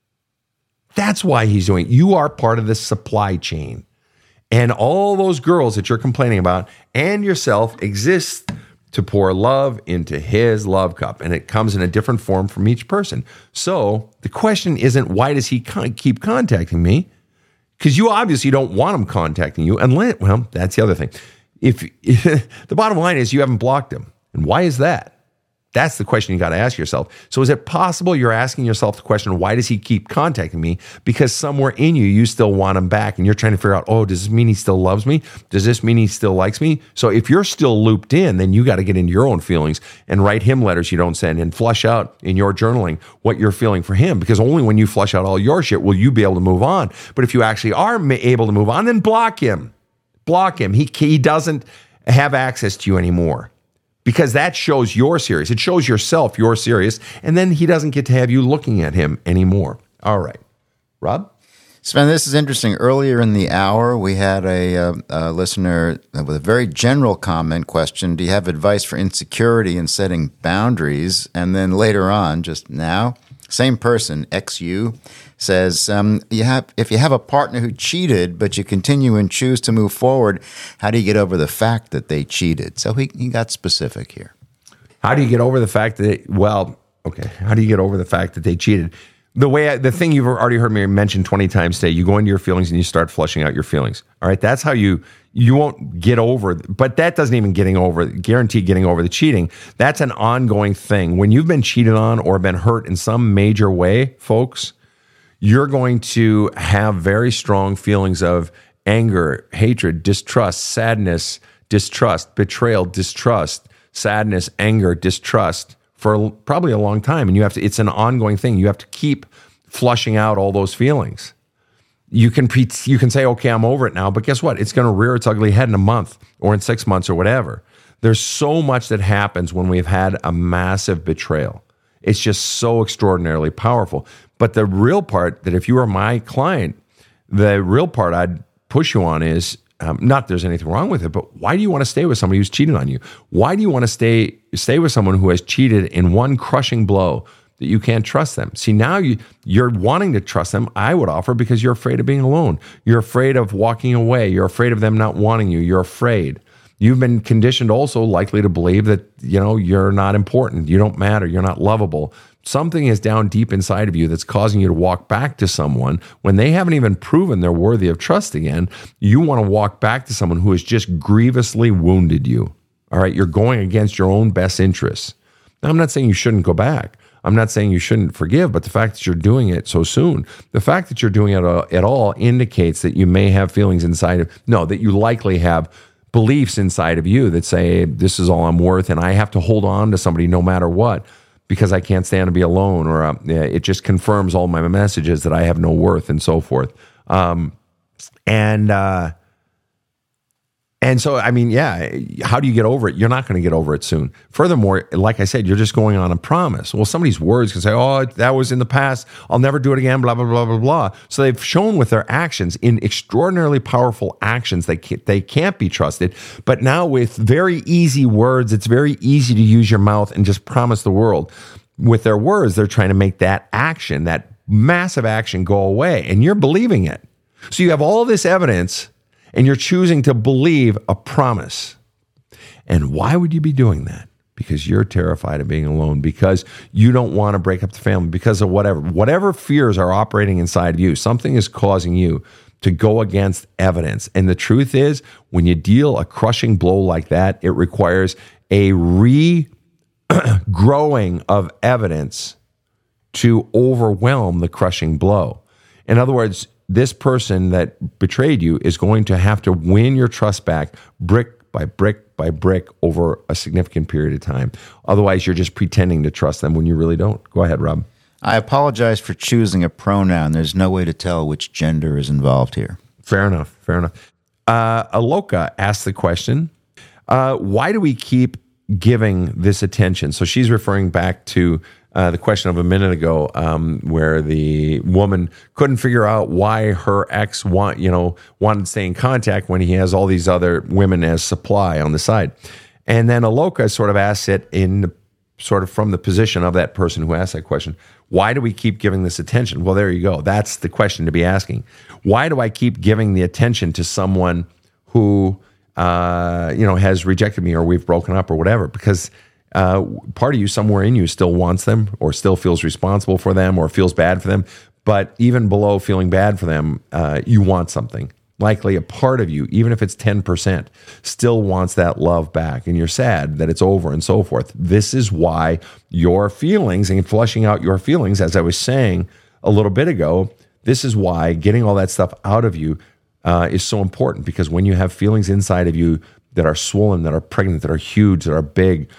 That's why he's doing it. You are part of this supply chain. And all those girls that you're complaining about and yourself exist to pour love into his love cup. And it comes in a different form from each person. So the question isn't, why does he keep contacting me? Because you obviously don't want him contacting you. Well, that's the other thing. If the bottom line is you haven't blocked him. And why is that? That's the question you got to ask yourself. So is it possible you're asking yourself the question, why does he keep contacting me? Because somewhere in you still want him back, and you're trying to figure out, does this mean he still loves me? Does this mean he still likes me? So if you're still looped in, then you got to get into your own feelings and write him letters you don't send and flush out in your journaling what you're feeling for him, because only when you flush out all your shit will you be able to move on. But if you actually are able to move on, then block him. Block him. He doesn't have access to you anymore. Because that shows you're serious. It shows yourself you're serious. And then he doesn't get to have you looking at him anymore. All right. Rob? Sven, this is interesting. Earlier in the hour, we had a listener with a very general comment question. Do you have advice for insecurity and setting boundaries? And then later on, just now, same person, XU, says, if you have a partner who cheated, but you continue and choose to move forward, how do you get over the fact that they cheated? So he got specific here. How do you get over the fact that how do you get over the fact that they cheated? The thing you've already heard me mention 20 times today, you go into your feelings and you start flushing out your feelings. All right, that's how you won't get over, but that doesn't even guarantee getting over the cheating. That's an ongoing thing. When you've been cheated on or been hurt in some major way, folks, you're going to have very strong feelings of anger, hatred, distrust, sadness, distrust, betrayal, distrust, sadness, anger, distrust for probably a long time. And it's an ongoing thing. You have to keep flushing out all those feelings. You can say, okay, I'm over it now, but guess what? It's going to rear its ugly head in a month or in 6 months or whatever. There's so much that happens when we've had a massive betrayal. It's just so extraordinarily powerful. But the real part that if you are my client, the real part I'd push you on is not that there's anything wrong with it, but why do you want to stay with somebody who's cheated on you? Why do you want to stay with someone who has cheated in one crushing blow that you can't trust them? See, now you're wanting to trust them, I would offer, because you're afraid of being alone. You're afraid of walking away. You're afraid of them not wanting you. You're afraid. You've been conditioned also likely to believe that, you're not important. You don't matter. You're not lovable. Something is down deep inside of you that's causing you to walk back to someone when they haven't even proven they're worthy of trust again. You want to walk back to someone who has just grievously wounded you. All right. You're going against your own best interests. Now, I'm not saying you shouldn't go back. I'm not saying you shouldn't forgive, but the fact that you're doing it so soon, the fact that you're doing it at all indicates that you may have feelings inside that you likely have beliefs inside of you that say, this is all I'm worth, and I have to hold on to somebody no matter what because I can't stand to be alone, or it just confirms all my messages that I have no worth and so forth. And so, I mean, how do you get over it? You're not going to get over it soon. Furthermore, like I said, you're just going on a promise. Well, somebody's words can say, oh, that was in the past. I'll never do it again, blah, blah, blah, blah, blah. So they've shown with their actions, in extraordinarily powerful actions, they can't be trusted. But now with very easy words, it's very easy to use your mouth and just promise the world. With their words, they're trying to make that action, that massive action, go away. And you're believing it. So you have all this evidence, and you're choosing to believe a promise. And why would you be doing that? Because you're terrified of being alone, because you don't want to break up the family, because of whatever fears are operating inside of you. Something is causing you to go against evidence. And the truth is, when you deal a crushing blow like that, it requires a regrowing of evidence to overwhelm the crushing blow. In other words, this person that betrayed you is going to have to win your trust back brick by brick by brick over a significant period of time. Otherwise, you're just pretending to trust them when you really don't. Go ahead, Rob. I apologize for choosing a pronoun. There's no way to tell which gender is involved here. Fair enough. Aloka asked the question, why do we keep giving this attention? So she's referring back to the question of a minute ago, where the woman couldn't figure out why her ex wanted to stay in contact when he has all these other women as supply on the side. And then Aloka sort of asks it from the position of that person who asked that question. Why do we keep giving this attention? Well, there you go. That's the question to be asking. Why do I keep giving the attention to someone who has rejected me, or we've broken up, or whatever? Because part of you, somewhere in you, still wants them, or still feels responsible for them, or feels bad for them. But even below feeling bad for them, you want something. Likely a part of you, even if it's 10%, still wants that love back. And you're sad that it's over and so forth. This is why your feelings, and flushing out your feelings, as I was saying a little bit ago, this is why getting all that stuff out of you is so important. Because when you have feelings inside of you that are swollen, that are pregnant, that are huge, that are big,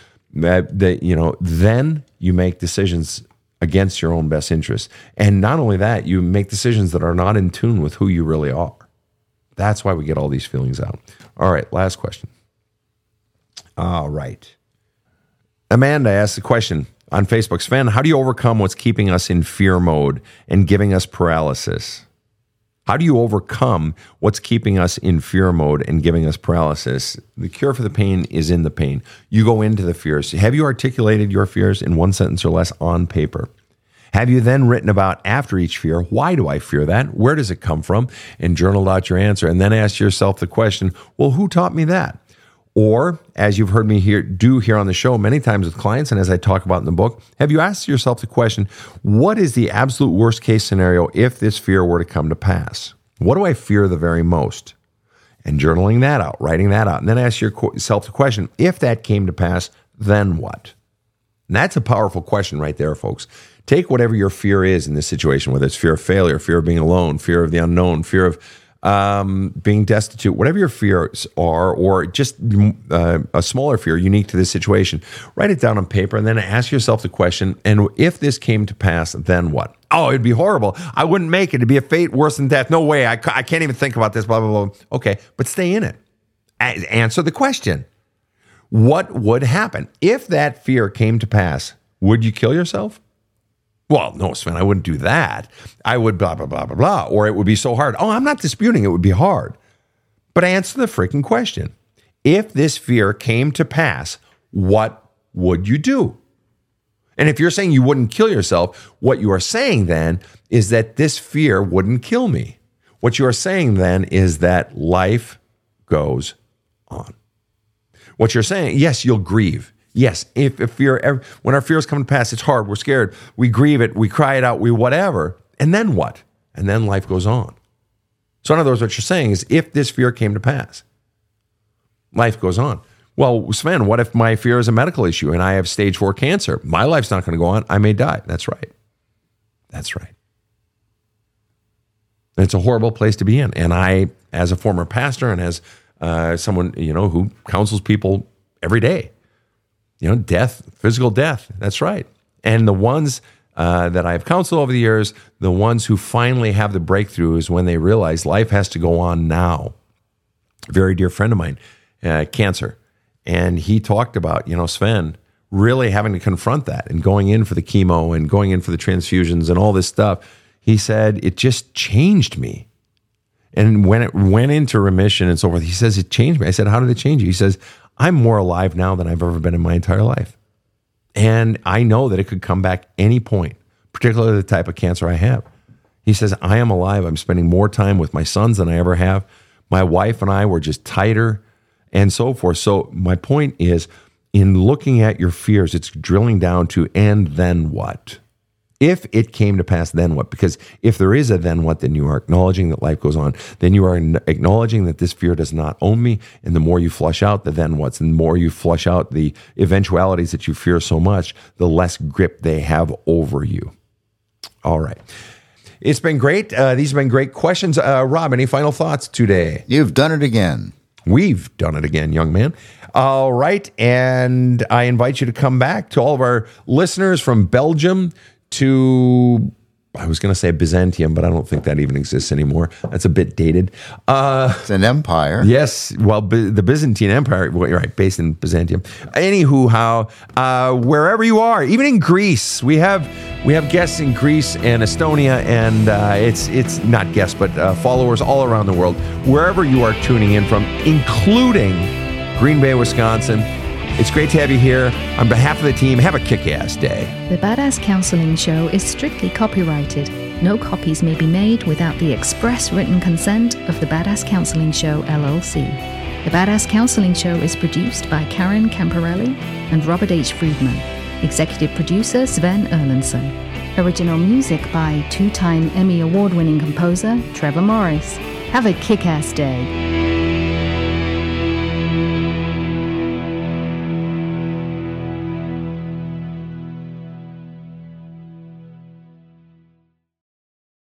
then you make decisions against your own best interests. And not only that, you make decisions that are not in tune with who you really are. That's why we get all these feelings out. All right, last question. All right. Amanda asked the question on Facebook, Sven, how do you overcome what's keeping us in fear mode and giving us paralysis? How do you overcome what's keeping us in fear mode and giving us paralysis? The cure for the pain is in the pain. You go into the fears. Have you articulated your fears in one sentence or less on paper? Have you then written about, after each fear, why do I fear that? Where does it come from? And journaled out your answer. And then ask yourself the question, well, who taught me that? Or, as you've heard me do here on the show many times with clients, and as I talk about in the book, have you asked yourself the question, what is the absolute worst case scenario if this fear were to come to pass? What do I fear the very most? And journaling that out, writing that out. And then ask yourself the question, if that came to pass, then what? And that's a powerful question right there, folks. Take whatever your fear is in this situation, whether it's fear of failure, fear of being alone, fear of the unknown, fear of being destitute, whatever your fears are, or just a smaller fear unique to this situation, write it down on paper and then ask yourself the question, and if this came to pass, then what? Oh, it'd be horrible. I wouldn't make it. It'd be a fate worse than death. No way. I can't even think about this, blah, blah, blah. Okay, but stay in it. Answer the question. What would happen? If that fear came to pass, would you kill yourself? Well, no, Sven, I wouldn't do that. I would blah, blah, blah, blah, blah. Or it would be so hard. Oh, I'm not disputing it would be hard. But answer the freaking question. If this fear came to pass, what would you do? And if you're saying you wouldn't kill yourself, what you are saying then is that this fear wouldn't kill me. What you are saying then is that life goes on. What you're saying, yes, you'll grieve. Yes, if fear, when our fears come to pass, it's hard, we're scared, we grieve it, we cry it out, we whatever. And then what? And then life goes on. So in other words, what you're saying is if this fear came to pass, life goes on. Well, Sven, what if my fear is a medical issue and I have stage 4 cancer? My life's not going to go on. I may die. That's right. That's right. It's a horrible place to be in. And I, as a former pastor and as someone, who counsels people every day, death, physical death. That's right. And the ones that I've counseled over the years, the ones who finally have the breakthrough is when they realize life has to go on now. A very dear friend of mine, cancer. And he talked about, Sven, really having to confront that and going in for the chemo and going in for the transfusions and all this stuff. He said, it just changed me. And when it went into remission and so forth, he says, it changed me. I said, how did it change you? He says, I'm more alive now than I've ever been in my entire life. And I know that it could come back any point, particularly the type of cancer I have. He says, I am alive. I'm spending more time with my sons than I ever have. My wife and I were just tighter and so forth. So my point is, in looking at your fears, it's drilling down to, and then what? If it came to pass, then what? Because if there is a then what, then you are acknowledging that life goes on. Then you are acknowledging that this fear does not own me. And the more you flush out the then what's, and the more you flush out the eventualities that you fear so much, the less grip they have over you. All right. It's been great. These have been great questions. Rob, any final thoughts today? You've done it again. We've done it again, young man. All right. And I invite you to come back to all of our listeners from Belgium to, I was going to say Byzantium, but I don't think that even exists anymore. That's a bit dated. It's an empire. Yes. Well, the Byzantine Empire, well, you're right, based in Byzantium. Anywho, wherever you are, even in Greece, we have guests in Greece and Estonia, and it's not guests, but followers all around the world, wherever you are tuning in from, including Green Bay, Wisconsin. It's great to have you here. On behalf of the team, have a kick-ass day. The Badass Counseling Show is strictly copyrighted. No copies may be made without the express written consent of the Badass Counseling Show, LLC. The Badass Counseling Show is produced by Karen Camparelli and Robert H. Friedman. Executive producer Sven Erlandson. Original music by 2-time Emmy Award-winning composer Trevor Morris. Have a kick-ass day.